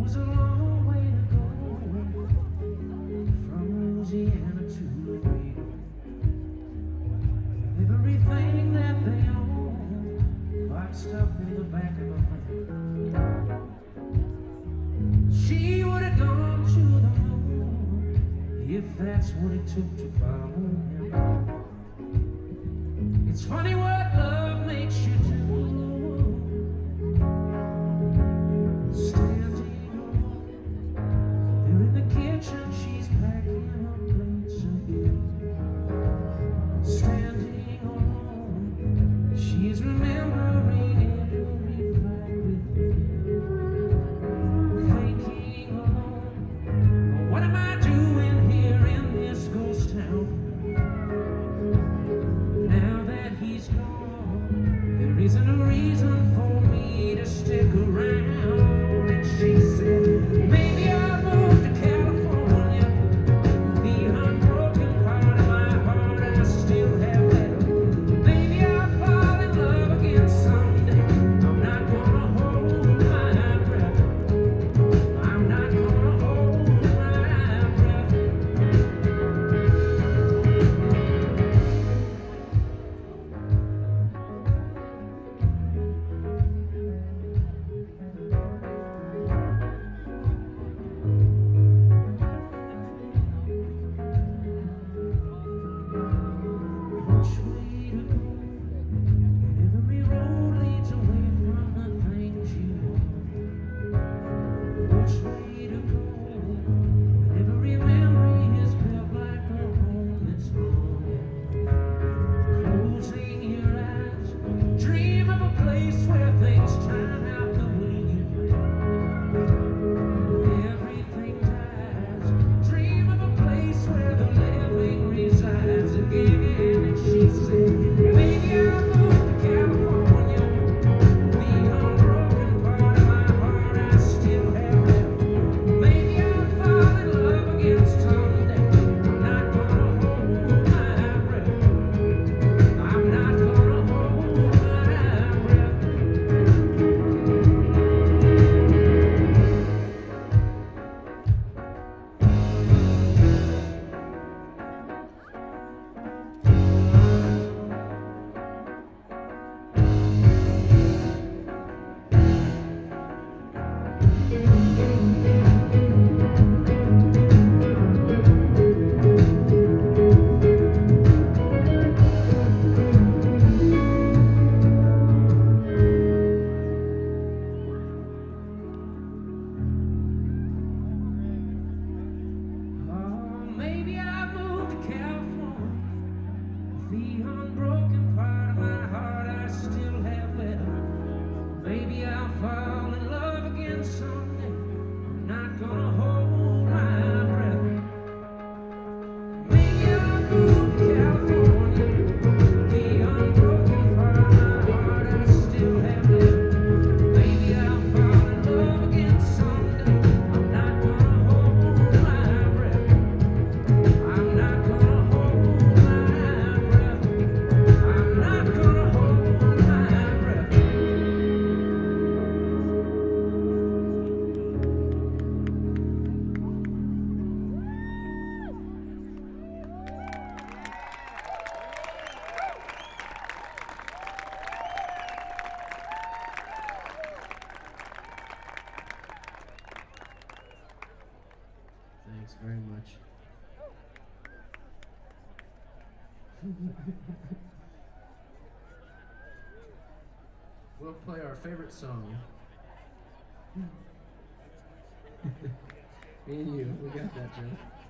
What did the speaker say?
was a long way to go from Louisiana to Laredo. Everything that they own boxed up in the back of a van. She would have gone to the moon if that's what it took to follow him. It's funny what love makes you do. Standing alone, they're in the kitchen, she's packing her plates again. Standing alone, she's remembering every fight with him. Thinking alone, what am I doing here in this ghost town? Now that he's gone, there isn't a reason for me to stick around. And she said, maybe I'll move to California. The unbroken part of my heart I still have left. Maybe I'll fall in love again someday. I'm not gonna hold my breath. I'm not gonna hold my breath. Which way to go when every road leads away from the things you want? Which way to go when every memory is built like a home that's haunted? Closing your eyes, dream of a place where things turn out the way you planned. Everything dies. Dream of a place where the living resides again. And she said, maybe I'll move to California. The unbroken part of my heart I still have left. Maybe I'll fall in love again someday. I'm not gonna hold my breath. I'm not gonna hold my breath. Maybe I'll move to California. The unbroken part of my heart I still have left. Maybe I'll fall in love again someday. I'm not gonna hold my breath. Maybe I'll move to California. The unbroken part of my heart I still have left. Maybe I'll fall in love again someday. I'm not gonna hold my breath. I'm not gonna hold my breath. I'm not gonna hold my breath. Thanks very much. We'll play our favorite song. Me and you, we got that, Joe.